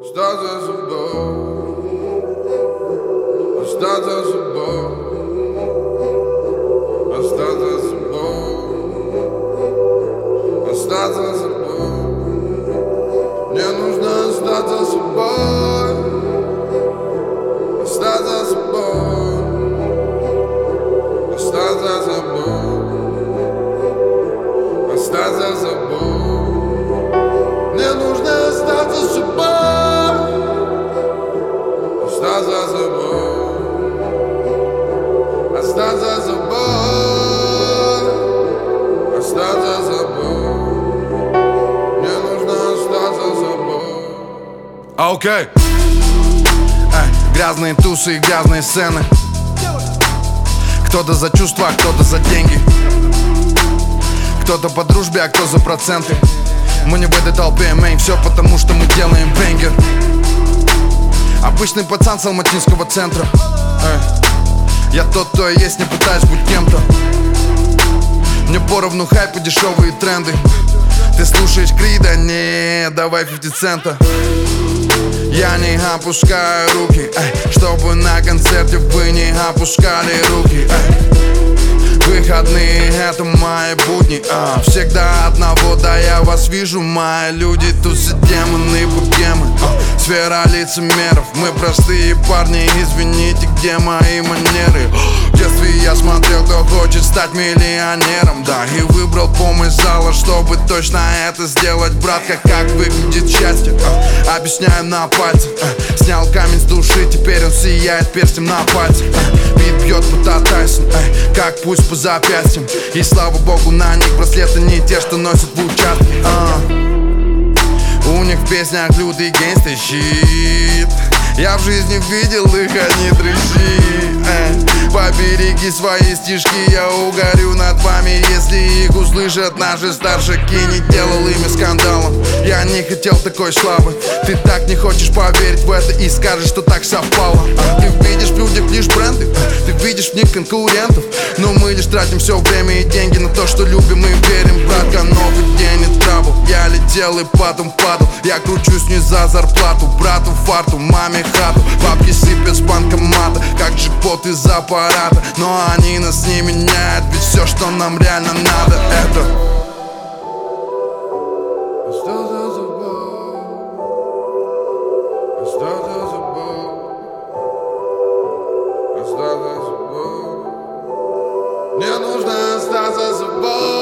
Остаться собой, остаться собой, остаться собой, остаться собой. Мне нужно остаться собой, остаться собой, остаться собой, остаться собой. Мне нужно остаться собой, остаться собой, остаться собой, остаться собой. Мне нужно остаться собой. Окей. Грязные тусы и грязные сцены. Кто-то за чувства, кто-то за деньги, кто-то по дружбе, а кто за проценты. Мы не в этой толпе, мейн, все потому, что мы делаем бенгер. Обычный пацан с алматинского центра. Я тот, кто я есть, не пытаюсь быть кем-то. Мне поровну хайп и дешевые тренды. Ты слушаешь Крида? Не, давай 50 цента. Я не опускаю руки, чтобы на концерте вы не опускали руки. Выходные — это мои будни, всегда одного, да я вас вижу. Мои люди, тусы, демоны, богемы, сфера лицемеров. Мы простые парни, извините, где мои манеры? В детстве я смотрел, кто хочет стать миллионером, да, и выбрал помощь зала, чтобы точно это сделать. Братка, как выглядит счастье? Объясняю на пальцах. Снял камень с души, теперь он сияет перстнем на пальце. Бит бьет будто Тайсон, как пусть по запястьям. И слава богу, на них браслеты не те, что носят в участке. У них в песнях лютый гейнстер щит. Я в жизни видел их, они трещи. Побереги свои стишки, я угорю над вами, если их услышат наши старшики. Не делал ими скандалом, я не хотел такой славы. Ты так не хочешь поверить в это и скажешь, что так совпало. Ты видишь в людях лишь бренды, ты видишь в них конкурентов. Но мы лишь тратим все время и деньги на то, что любим и верим. Братка, новый день и трабл. Я летел и потом падал. Я кручусь не за зарплату. Брату фарту, маме хату. Бабки сыпят с банкомата, как джекпот из аппарата. Но они нас не меняют, ведь все, что нам реально надо, это Остаться собой, остаться собой, остаться собой. Мне нужно остаться собой.